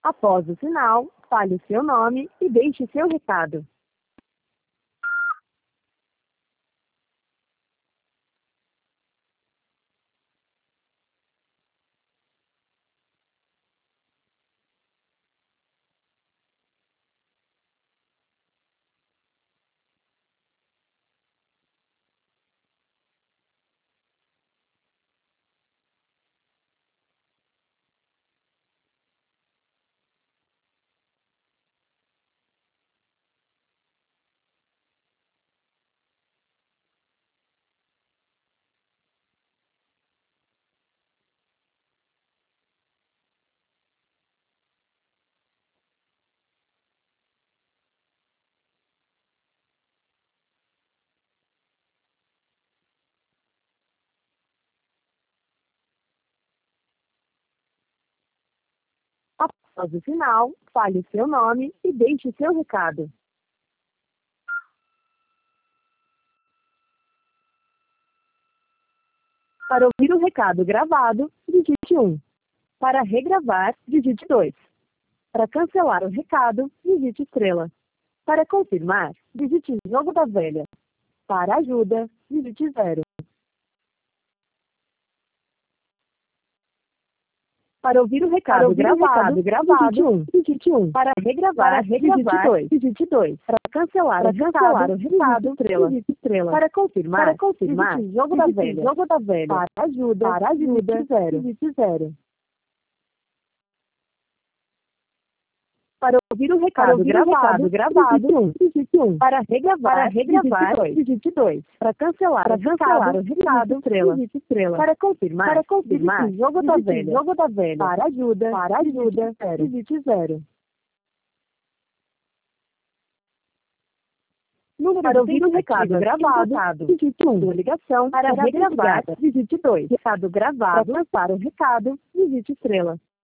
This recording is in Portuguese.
Após o sinal, fale o seu nome e deixe seu recado. Após o sinal, fale o seu nome e deixe seu recado. Para ouvir o recado gravado, digite 1. Para regravar, digite 2. Para cancelar o recado, digite estrela. Para confirmar, digite jogo da velha. Para ajuda, digite 0. Para ouvir o recado gravado, digite 1. Para regravar, digite 2. Para cancelar o recado, digite estrela. Para confirmar, digite jogo da velha. Para ajuda, digite 0. Para ouvir o recado gravado, digite 1. Para regravar, digite 2. Para cancelar o recado, digite estrela. Para confirmar, digite jogo da velha. Para ajuda, digite 0. Para ouvir o recado gravado, digite 1. Ligação para regravar, digite 2. Recado gravado, para lançar o recado, digite estrela.